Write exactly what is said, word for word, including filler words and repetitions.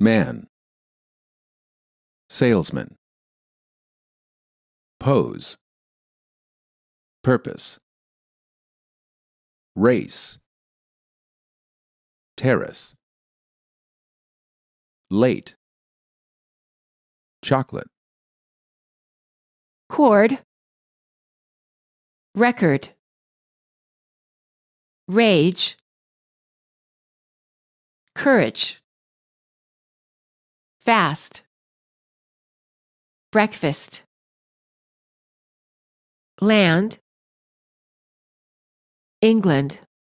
Man. Salesman. Pose. Purpose. Race. Terrace. Late. Chocolate. Chord. Record. Rage. Courage. Fast. Breakfast. Land. England.